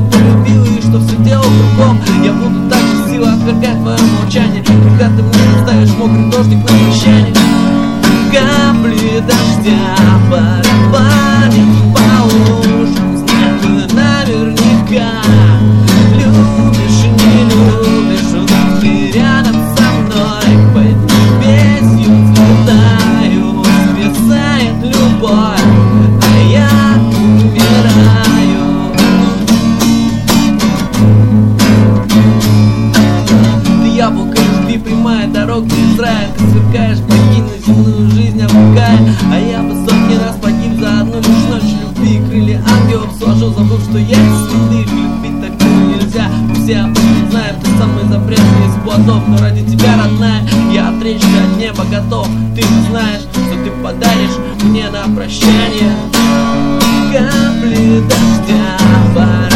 полюбил и что все дело кругом. Я буду так же силой отвергать твое молчание, когда ты мне ставишь мокрый дождик на прощание. Капли дождя барабанят по лужам, знаю наверняка. Любишь и не любишь, но ты рядом со мной. Под небесью взлетаю, свисает любовь, а я умираю. Ты яблоко любви, прямая дорога из рая. Ты сверкаешь богиню, земную жизнь облекая. А я бы сотни раз погиб за одну лишь ночь любви. Крылья ангелов сложил, забыл, что есть святых. Любить так нельзя, мы все об этом знаем. Ты самый запретный из плодов, но ради тебя, родная, я отречься от неба готов. Ты не знаешь, что ты подаришь мне на прощание. Капли дождя